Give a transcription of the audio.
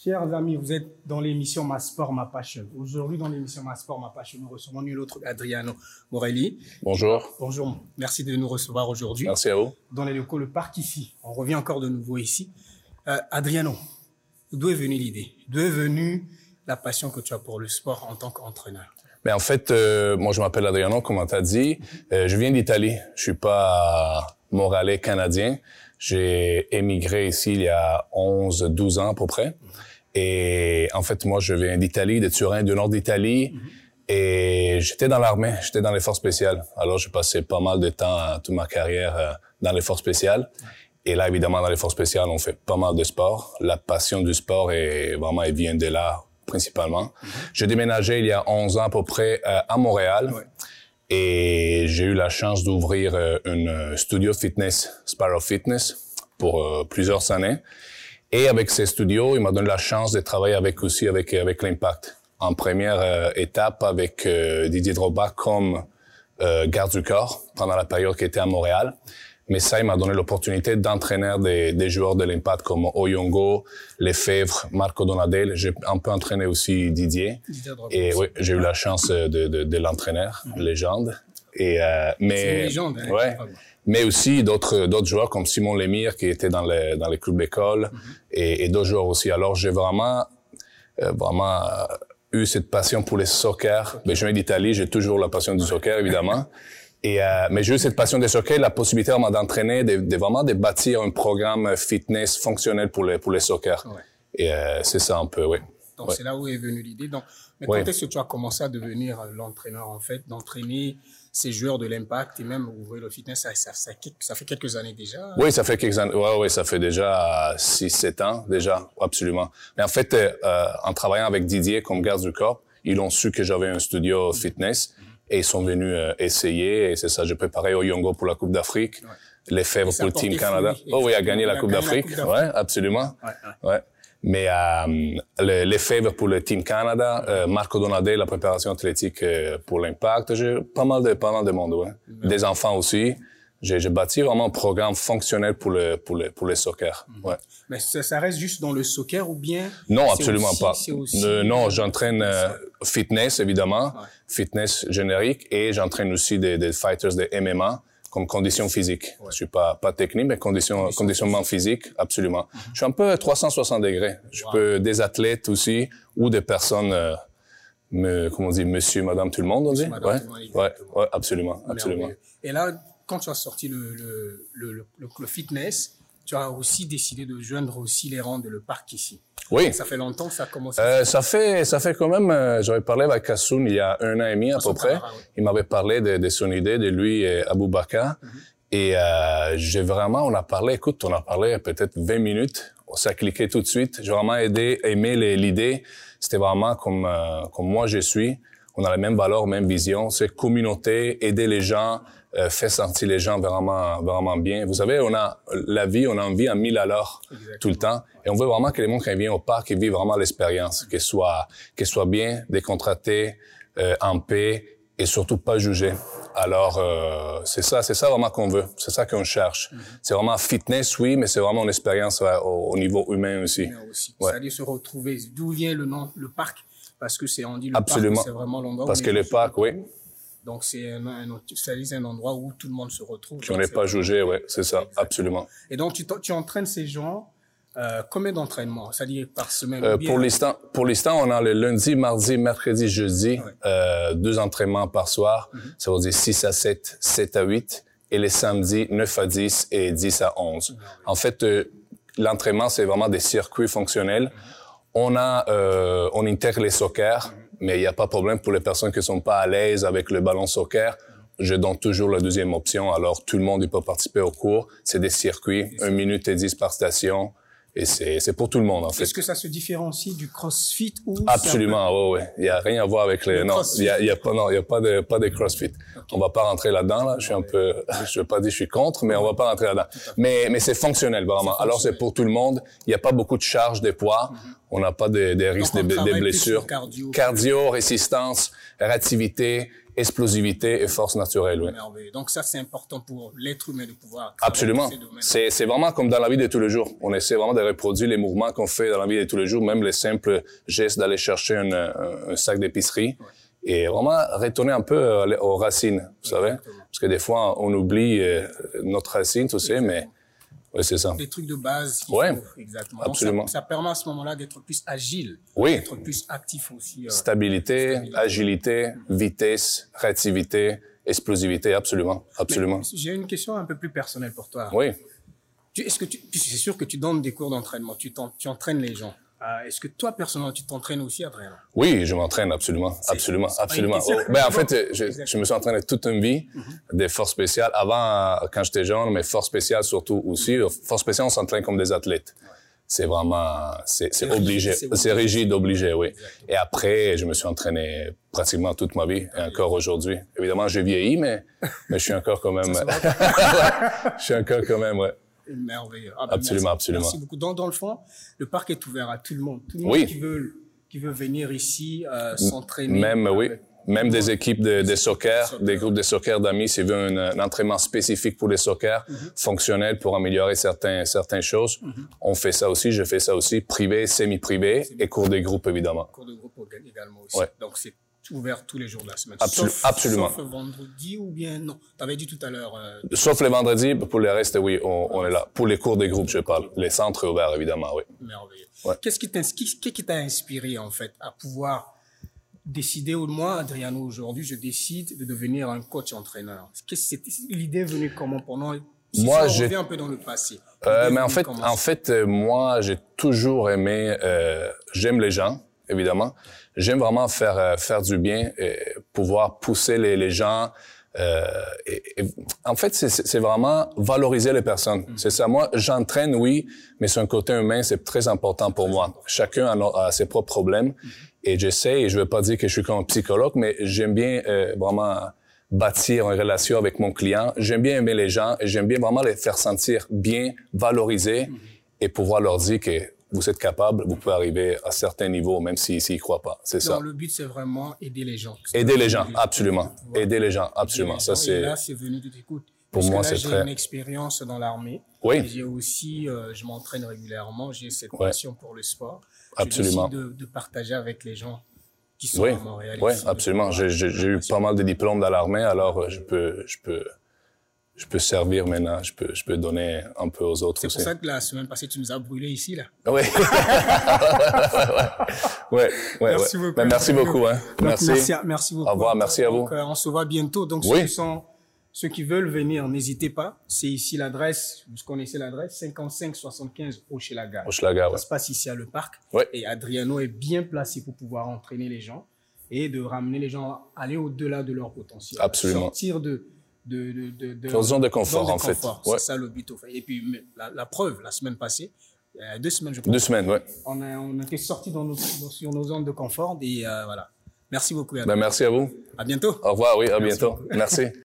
Chers amis, vous êtes dans l'émission Ma Sport, Ma Passion. Aujourd'hui, dans l'émission Ma Sport, Ma Passion, nous recevons nul autre Adriano Morelli. Bonjour. Bonjour, merci de nous recevoir aujourd'hui. Merci à vous. Dans les locaux, le parc ici. On revient encore de nouveau ici. Adriano, d'où est venue l'idée? D'où est venue la passion que tu as pour le sport en tant qu'entraîneur? Ben en fait, moi je m'appelle Adriano, comme on t'a dit. Je viens d'Italie. Je suis pas montréalais canadien. J'ai émigré ici il y a 12 ans à peu près. Et en fait, moi je viens d'Italie, de Turin, du nord d'Italie. Et j'étais dans l'armée, j'étais dans les forces spéciales. Alors j'ai passé pas mal de temps, toute ma carrière dans les forces spéciales. Et là, évidemment, dans les forces spéciales, on fait pas mal de sport. La passion du sport elle vient de là, principalement. J'ai déménagé il y a 11 ans à peu près à Montréal. Ouais. Et j'ai eu la chance d'ouvrir une studio fitness, Sparrow Fitness, pour plusieurs années. Et avec ces studios, il m'a donné la chance de travailler avec l'Impact. En première étape avec Didier Drogba comme garde du corps pendant la période qu'il était à Montréal. Mais ça, il m'a donné l'opportunité d'entraîner des joueurs de l'Impact comme Oyongo, Lefebvre, Marco Donadel. J'ai un peu entraîné aussi Didier. Et oui, j'ai eu la chance de l'entraîner, légende. Et mais c'est une légende, hein, ouais. Mais aussi d'autres joueurs comme Simon Lemire qui était dans les clubs d'école et d'autres joueurs aussi. Alors j'ai vraiment eu cette passion pour les soccer. Ben, je viens d'Italie, j'ai toujours la passion du soccer évidemment. Mais j'ai eu cette passion de soccer, la possibilité vraiment d'entraîner, de bâtir un programme fitness fonctionnel pour les soccer. Ouais. Et c'est ça un peu, oui. Donc ouais. C'est là où est venue l'idée. Donc, mais quand est-ce que tu as commencé à devenir l'entraîneur en fait, d'entraîner ces joueurs de l'Impact et même ouvrir le fitness, ça fait quelques années déjà? Oui, ça fait quelques années. Ouais, ça fait déjà 6-7 ans déjà, absolument. Mais en fait, en travaillant avec Didier comme garde du corps, ils ont su que j'avais un studio fitness. Et ils sont venus essayer, et c'est ça, j'ai préparé Oyongo pour la Coupe d'Afrique, Lefebvre pour le Team Canada. Oh oui, il a gagné la Coupe d'Afrique. Ouais, absolument. Ouais. Mais Lefebvre pour le Team Canada, Marco Donadel, la préparation athlétique pour l'Impact. J'ai pas mal de monde, ouais. Des enfants aussi. J'ai bâti vraiment un programme fonctionnel pour les soccer. Ouais. Mais ça reste juste dans le soccer ou bien? Non, absolument pas. Non, j'entraîne fitness évidemment, fitness générique, et j'entraîne aussi des fighters de MMA comme condition physique. Ouais. Je suis pas technique, mais conditionnement physique, absolument. Je suis un peu 360 degrés. Je peux des athlètes aussi ou des personnes comment on dit, monsieur, madame, tout le monde, on dit. Ouais, absolument. Et là, quand tu as sorti le fitness, tu as aussi décidé de joindre aussi les rangs de le parc ici. Oui. Ça fait longtemps que ça a commencé. Ça fait quand même, j'avais parlé avec Kassoun il y a 1 an et demi à peu près. Il m'avait parlé de son idée, de lui et Aboubakar. Et on a parlé peut-être 20 minutes. Ça a cliqué tout de suite. J'ai vraiment aimé l'idée. C'était vraiment comme moi je suis. On a la même valeur, même vision. C'est communauté, aider les gens, faire sentir les gens vraiment bien. Vous savez, on a envie à 1000 à l'heure tout le temps. Et on veut vraiment que les gens qui viennent au parc, ils vivent vraiment l'expérience, qu'elle soit bien, décontractée, en paix et surtout pas jugée. Alors, c'est ça vraiment qu'on veut. C'est ça qu'on cherche. C'est vraiment fitness, oui, mais c'est vraiment une expérience au niveau humain aussi. Ouais. C'est-à-dire se retrouver. D'où vient le nom, le parc? Parce que c'est, on dit le Absolument. parc, c'est vraiment l'endroit parce que le parc, oui. Donc c'est un endroit où tout le monde se retrouve. On n'est pas jugé, ouais, c'est ça, exactement. Absolument. Et donc tu entraînes ces gens, combien d'entraînements? C'est-à-dire par semaine? Pour l'instant, on a le lundi, mardi, mercredi, jeudi, 2 entraînements par soir. Ça veut dire 6 à 7, 7 à 8, et les samedis, 9 à 10 et 10 à 11. En fait, l'entraînement, c'est vraiment des circuits fonctionnels. On intègre les soccer, mais il n'y a pas de problème pour les personnes qui sont pas à l'aise avec le ballon soccer. Je donne toujours la deuxième option. Alors, tout le monde peut participer au cours. C'est des circuits, 1 minute et 10 par station. Et c'est pour tout le monde, en fait. Est-ce que ça se différencie du CrossFit ou? Absolument, ouais. Il y a rien à voir avec non, il y a pas de CrossFit. Okay. On va pas rentrer là-dedans, là. Je veux pas dire je suis contre, mais on va pas rentrer là-dedans. Mais c'est fonctionnel, vraiment. Alors, c'est pour tout le monde. Il y a pas beaucoup de charges de poids. On n'a pas de risques de blessures. Cardio, résistance, réactivité explosivité et force naturelle. Oui. Merveilleux. Donc ça, c'est important pour l'être humain de pouvoir... Absolument. C'est vraiment comme dans la vie de tous les jours. On essaie vraiment de reproduire les mouvements qu'on fait dans la vie de tous les jours, même les simples gestes d'aller chercher un sac d'épicerie. Ouais. Et vraiment retourner un peu aux racines, vous savez. Parce que des fois, on oublie notre racine, tu sais, mais oui, c'est ça. Des trucs de base. Oui, exactement. absolument. Donc ça permet à ce moment-là d'être plus agile, oui. d'être plus actif aussi. Stabilité, agilité, vitesse, réactivité, explosivité, absolument, absolument. J'ai une question un peu plus personnelle pour toi. Oui. Est-ce que c'est sûr que tu donnes des cours d'entraînement, tu entraînes les gens. Est-ce que toi, personnellement, tu t'entraînes aussi, Adrien? Oui, je m'entraîne absolument, absolument. Ben, en fait, je me suis entraîné toute une vie des forces spéciales. Avant, quand j'étais jeune, mais forces spéciales surtout aussi. Forces spéciales, on s'entraîne comme des athlètes. Ouais. C'est vraiment, c'est obligé. C'est rigide, obligé, oui. Exactement. Et après, je me suis entraîné pratiquement toute ma vie, et encore aujourd'hui. Évidemment, j'ai vieilli, mais je suis encore quand même, je suis encore quand même, ouais. Merveilleux. Absolument, merci. Absolument. Merci beaucoup. Dans le fond, le parc est ouvert à tout le monde. Tout le monde qui veut venir ici s'entraîner. Même, oui. Même des équipes de soccer, des groupes de soccer d'amis, s'ils veulent un entraînement spécifique pour les soccer, fonctionnel pour améliorer certaines choses. On fait ça aussi, je fais ça aussi, privé, semi-privé et cours de groupe, évidemment. Cours de groupe également aussi. Ouais. Donc, c'est ouvert tous les jours de la semaine. Absolument. Sauf vendredi ou bien non. Tu avais dit tout à l'heure. Sauf les vendredis, pour le reste, oui, on est là. Pour les cours des groupes, je parle. Les centres ouverts, évidemment, oui. Merveilleux. Ouais. Qu'est-ce qui t'a inspiré, en fait, à pouvoir décider, ou moi, Adriano, aujourd'hui, je décide de devenir un coach-entraîneur? L'idée est venue comment pendant... Moi, je reviens un peu dans le passé. Mais en fait, moi, j'ai toujours aimé, j'aime les gens, évidemment. J'aime vraiment faire du bien et pouvoir pousser les gens. En fait, c'est vraiment valoriser les personnes. C'est ça. Moi, j'entraîne, oui, mais sur un côté humain, c'est très important pour moi. Chacun a ses propres problèmes. Et j'essaie, et je veux pas dire que je suis comme un psychologue, mais j'aime bien vraiment bâtir une relation avec mon client. J'aime bien aimer les gens et j'aime bien vraiment les faire sentir bien, valoriser et pouvoir leur dire que vous êtes capable, vous pouvez arriver à certains niveaux, même s'ils y croient pas. C'est ça. Le but, c'est vraiment aider les gens. Aider les gens, absolument. Aider les gens, absolument. Ça, c'est... Et là, c'est venu de t'écoute. Pour moi, c'est très... J'ai une expérience dans l'armée. Oui. J'ai aussi, je m'entraîne régulièrement. J'ai cette passion pour le sport. Absolument. Je décide de partager avec les gens qui sont à Montréal. Oui, absolument. J'ai eu pas mal de diplômes dans l'armée, alors je peux servir maintenant, je peux donner un peu aux autres aussi. C'est pour ça que la semaine passée, tu nous as brûlés ici, là. Oui. Merci beaucoup. Ben, merci beaucoup, hein. Merci beaucoup. Au revoir, merci à vous. Donc, on se voit bientôt. Donc, ceux qui veulent venir, n'hésitez pas. C'est ici l'adresse. Vous connaissez l'adresse? 5575 Hochelaga. Hochelaga, ouais. Ça se passe ici à le parc. Ouais. Et Adriano est bien placé pour pouvoir entraîner les gens et de ramener les gens à aller au-delà de leur potentiel. Absolument. Sortir de zone de confort, en fait. C'est ça le but, au fait. Et puis, la preuve, la semaine passée, il y a 2 semaines, je crois. 2 semaines, ouais. On était sortis sur nos zones de confort et voilà. Merci beaucoup. Ben, merci à vous. À bientôt. Au revoir, oui, à bientôt. Merci.